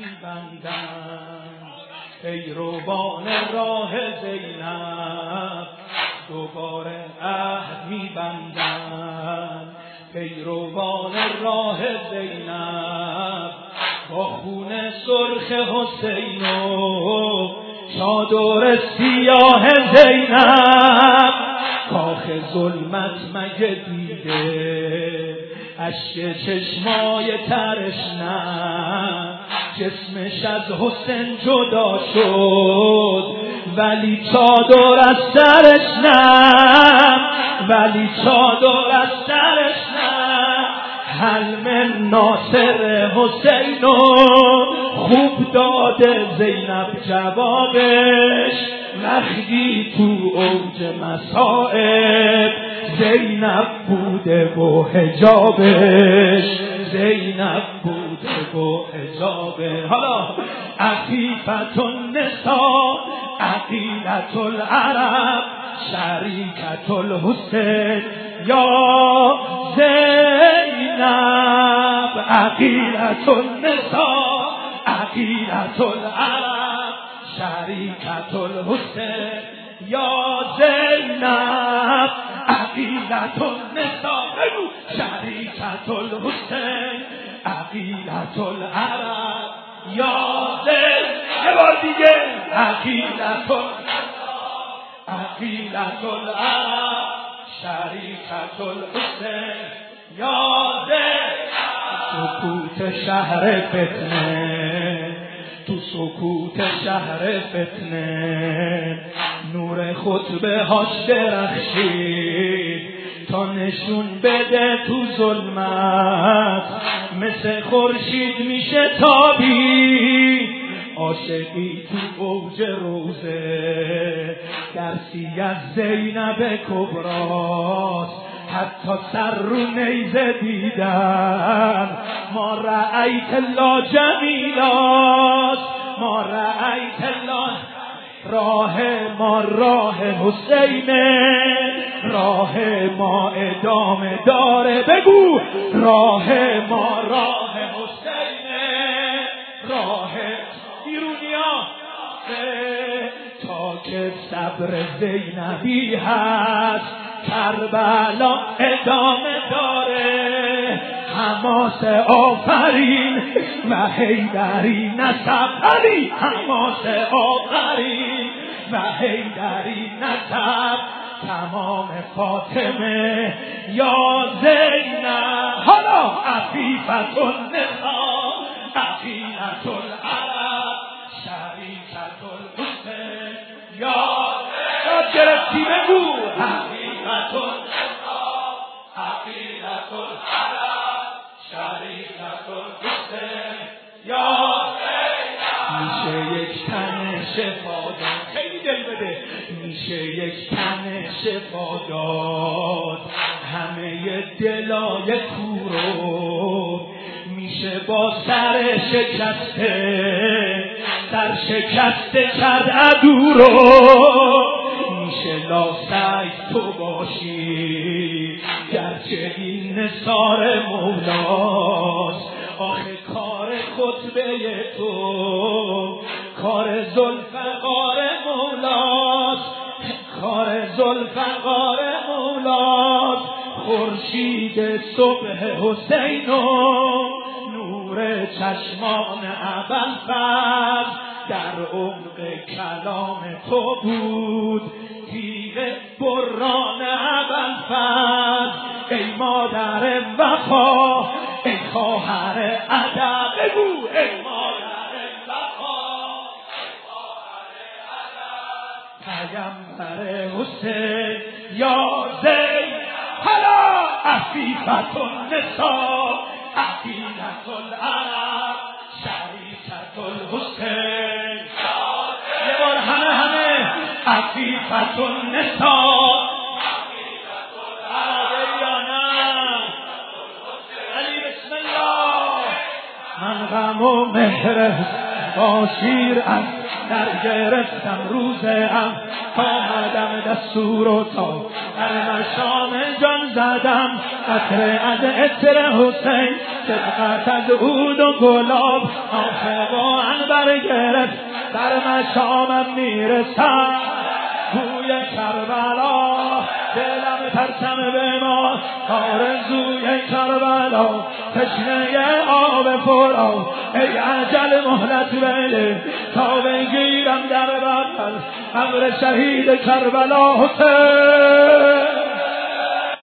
می‌بندند. پیروان راه زینب دوباره عهد می‌بندند. پیروان راه زینب با خون سرخ حسین و چادر سیاه زینب کاخ ظلمت مگه دیده اشک چشمای ترش نه جسمش از حسین جدا شد ولی چادر از سرش نه ولی چادر از سرش نه حلم ناصر حسینو خوب داده زینب جوابش وقتی تو اوج مصائب زینب بوده و حجابش زینب بوده و حجابش. حالا عفیفة النساء عقیلة العرب شریکة الحسین یا زینب عقیلة النساء عقیلة العرب شریکة الحسین یا زینب عقیلة النساء شریکة الحسین عقیلة العرب یا زینب. یه بار دیگه عقیلة عقیلة العرب شریکة الحسین یا زینب. سکوت شهر فتنه تو سکوت شهر فتنه نور خطبه هاش درخشید تا نشون بده تو ظلمت مثل خورشید میشه تابید. عاشقی تو اوج روزه درسی از زینب کبراست حتی سر رو نیزه دیدم ما رأیت الله جمیلاست ما رأیت الله راه حسینه راه ما ادامه داره بگو راه حسینه راه ایرونیا تا که صبر زینبی هست کربلا ادامه داره حماس آفرین و حیدری نسب علی حماس آفرین و حیدری نسب تمام فاطمه یا زینب. حالا عفیفة النساء عقیلة العرب شریکة الحسین یا زینب. گرفتی بگو عفیفة النساء عقیلة العرب شریکة الحسین یا زینب. میشه یک تن شفا داد خیلی دل بده میشه یک تن شفا داد همه دلای کورو میشه با سر شکسته کرد عدو رو میشه لاسک تو باشی گرچه این نثار مولاست. آخه کار خطبه تو کار ذوالفقار مولاست کار ذوالفقار مولاست. خورشید صبح حسین و نور چشمان ابوالفضل در عمق کلام تو بود تیغ بران ابوالفضل. ای مادر وفا ای خواهر ادب بگو ای مادر وفا ای خواهر ادب پیامبر حسین یا زینب. حالا عفیفة النساء عقیلة العرب شریکة الحسین. یه بار همه عفیفة النساء عقیلة العرب یا نه علی بسم الله من غم و مهر با شیر از در گرفتم روزم آمدم دستور و تا در مشام جان زدم قطره از عطر حسین صدقت از عود و گلاب عاشق و عنبر گرفت در مشامم میرسم بوی کربلا دلم ترسم به ما آرزوی کربلا تشنه آب فرا ای عجل مهلت بده تا بگیرم در بغل امر شهید کربلا حسین